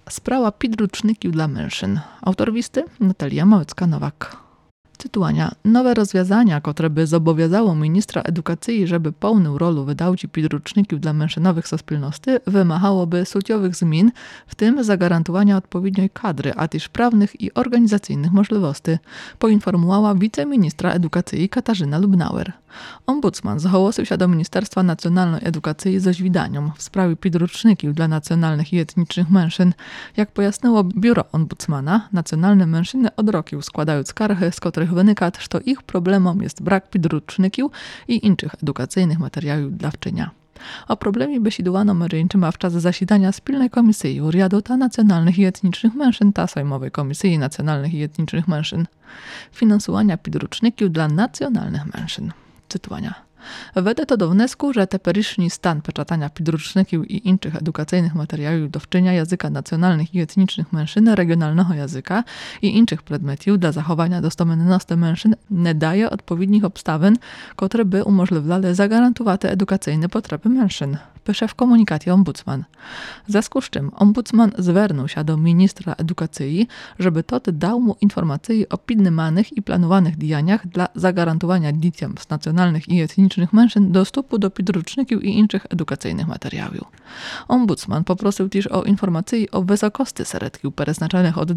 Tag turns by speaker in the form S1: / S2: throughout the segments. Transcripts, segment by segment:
S1: Sprawa підручників dla mężczyzn. Autor listy Natalia Małecka-Nowak. Tytułania. Nowe rozwiązania, które by zobowiązało ministra edukacji, żeby pełnił rolę wydawcy підручників dla mężczyznowych sospólności, wymagałoby suciowych zmian, w tym zagarantowania odpowiedniej kadry, a też prawnych i organizacyjnych możliwości, poinformowała wiceministra edukacji Katarzyna Lubnauer. Ombudsman zgłosił się do Ministerstwa Nacjonalnej Edukacji ze żwidaniem w sprawie підручників dla nacjonalnych i etnicznych mężczyzn. Jak pojasniło biuro ombudsmana, nacjonalne mężczyzny od roku składają skargi, z których wynika, że ich problemem jest brak підручників i innych edukacyjnych materiałów dla wczynia. O problemie besidowano mężczyznom w czasie zasiadania Spilnej Komisji Uriaduta Nacjonalnych i Etnicznych Mężczyzn ta Sejmowej Komisji Nacjonalnych i Etnicznych Mężczyzn. Finansowania підручників dla nacjonalnych mężczyzn. Cytowania. Wede to do wniosku, że teperyszny stan peczatania підручників i innych edukacyjnych materiałów do wczynia języka nacjonalnych i etnicznych mężczyzn, regionalnego języka i innych przedmiotów dla zachowania dostosowaności mężczyzn nie daje odpowiednich obstawin, które by umożliwiały zagarantować edukacyjne potrzeby mężczyzn. Pisze w komunikacie ombudsman. W związku z czym ombudsman zwernął się do ministra edukacji, żeby tot dał mu informacje o pilnowanych i planowanych działaniach dla zagarantowania dzieciom z nacjonalnych i etnicznych mężczyzn dostępu do підручників i innych edukacyjnych materiałów. Ombudsman poprosił też o informacje o wysokości środków przeznaczonych od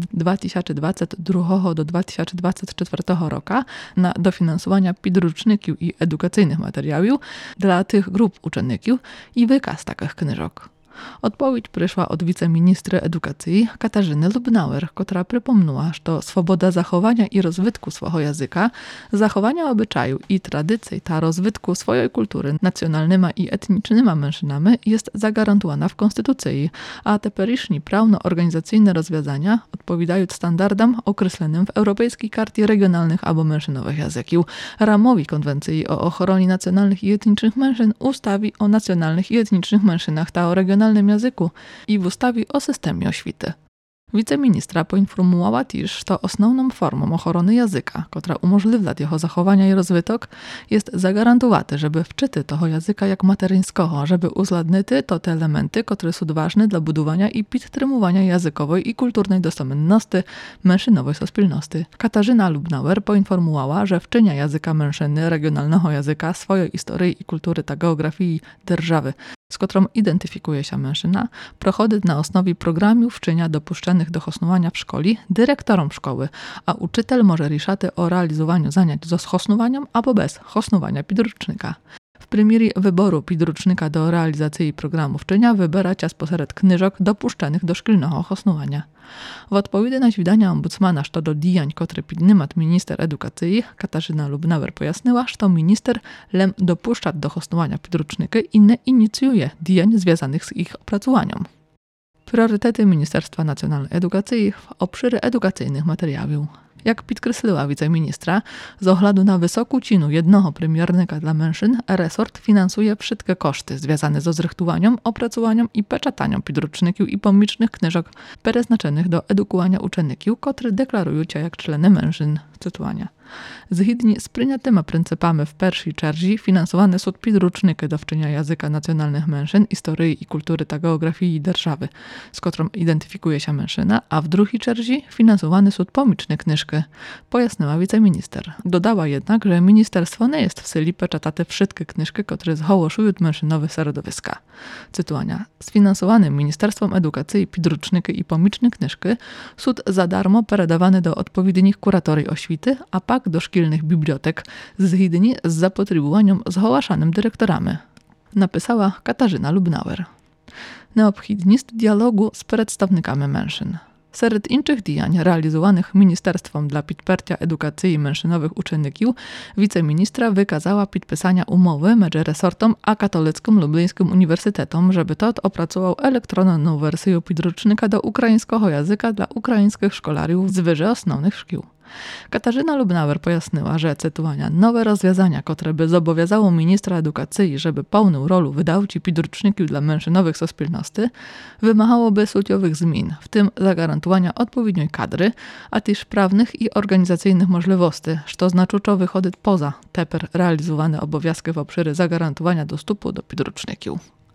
S1: 2022 do 2024 roku na dofinansowania підручників i edukacyjnych materiałów dla tych grup uczniów i wykaz takich knyżok. Odpowiedź przyszła od wiceministry edukacji Katarzyny Lubnauer, która przypomniała, że swoboda zachowania i rozwitku swojego języka, zachowania obyczaju i tradycji ta rozwitku swojej kultury nacjonalnymi i etnicznymi mężczyznami jest zagwarantowana w Konstytucji, a teperyszne prawno-organizacyjne rozwiązania odpowiadają standardom określonym w Europejskiej Karcie Regionalnych albo Mężczyznowych Języków, ramowej konwencji o ochronie nacjonalnych i etnicznych mężczyzn, ustawie o nacjonalnych i etnicznych mężczyznach ta o regionalnym języku i w ustawie o systemie oświaty. Wiceministra poinformowała też, że основną formą ochrony języka, która umożliwia jego zachowania i rozwój, jest zagarantować, żeby wczyty tego języka jak materyńskiego, żeby uwzględnić te elementy, które są ważne dla budowania i podtrzymywania językowej i kulturnej dostępności mężczyznowej sospólności. Katarzyna Lubnauer poinformowała, że wczynia języka mężczyzny, regionalnego języka, swojej historii i kultury, ta geografii держави, z którą identyfikuje się mężczyzna, prochodzi na osnowie programów wczynia dopuszczonych do hosnowania w szkoli dyrektorom szkoły, a uczytel może ryszać o realizowaniu zajęć z hosnowaniem albo bez hosnowania підручника. W primierie wyboru підручника do realizacji programu wczynia wybierać spośród knyżok dopuszczonych do szkolnego hosnowania. W odpowiedzi na żwidania ombudsmana co do działań, które podejmuje minister edukacji, Katarzyna Lubnauer pojasniła, że minister lem dopuszcza do hosnowania підручники i nie inicjuje działań związanych z ich opracowaniem. Priorytety Ministerstwa Nacjonalnej Edukacji w obszarze edukacyjnych materiałów. Jak podkreśliła wiceministra, z oglądu na wysoką cenę jednego premiernika dla mężczyzn, resort finansuje wszystkie koszty związane ze zrychtowaniem, opracowaniem i peczataniem підручників i pomічnych knyżok przeznaczonych do edukowania uczniów, które deklarują się jak człony mężczyzn. Cytowania. Zgodnie z przyjętymi pryncypami w pierwszej czerzi finansowane są підручники do wczynia języka nacjonalnych mężczyzn, historii i kultury ta geografii держави, z którą identyfikuje się mężczyzna, a w drugiej czerzi finansowane są pomічne knyżki, pojasniła wiceminister. Dodała jednak, że ministerstwo nie jest w sili peczatać wszystkie knyżki, które zhołoszują mężczyznowe środowiska. Cytowania. Sfinansowanym Ministerstwem Edukacji підручники i pomічne knyżki są za darmo peradawane do odpowiednich kuratorii oświaty, a pak do szkolnych bibliotek zgodnie z zapotrzebowaniem zgłaszanym dyrektorami. Napisała Katarzyna Lubnauer. Neobchodność dialogu z przedstawnikami mężczyzn. Wśród innych działań realizowanych Ministerstwem dla podparcia edukacji mężczyznowych uczniów, wiceministra wykazała podpisania umowy między resortem a Katolickim Lublińskim Uniwersytetem, żeby tot opracował elektronową wersję підручника do ukraińskiego języka dla ukraińskich szkolariów z wyżej osnovnych szkół. Katarzyna Lubnauer pojasniła, że cytowania nowe rozwiązania, które by zobowiązało ministra edukacji, żeby pełnił rolę wydawcy підручників dla mężczyznowych sospólności, wymagałoby suciowych zmian, w tym zagarantowania odpowiedniej kadry, a też prawnych i organizacyjnych możliwości, co znacząco wychodzi poza teper realizowane obowiązki w obszarze zagarantowania dostępu do підручників.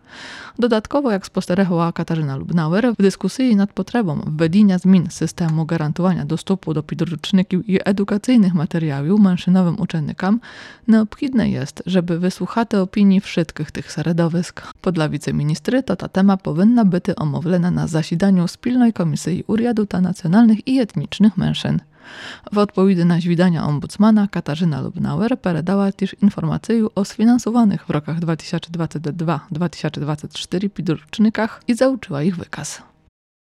S1: Dodatkowo, jak sposterechowała Katarzyna Lubnauer, w dyskusji nad potrzebą wwedienia zmian systemu gwarantowania dostępu do podręczników i edukacyjnych materiałów mężczyznowym uczennikom, neobchidne jest, żeby wysłuchać opinii wszystkich tych środowisk. Podla wiceministry to ta tema powinna być omówlena na zasiedaniu Spilnej Komisji Uriadu ta Nacjonalnych i Etnicznych Mężczyzn. W odpowiedzi na zwidania ombudsmana Katarzyna Lubnauer peredała też informację o sfinansowanych w rokach 2022-2024 podręcznikach i zauczyła ich wykaz.